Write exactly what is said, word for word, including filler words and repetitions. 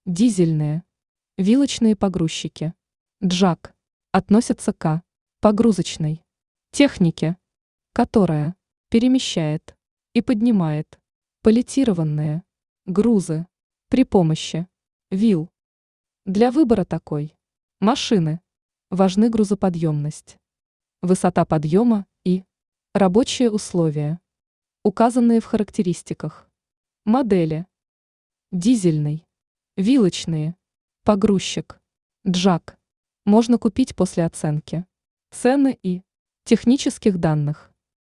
Дизельные. Вилочные погрузчики. Джак. Относятся к погрузочной технике, которая перемещает и поднимает паллетированные грузы при помощи вил. Для выбора такой машины важны грузоподъемность, высота подъема и рабочие условия, указанные в характеристиках. Модели: дизельный, вилочные, погрузчик, джак можно купить после оценки цены и технических данных.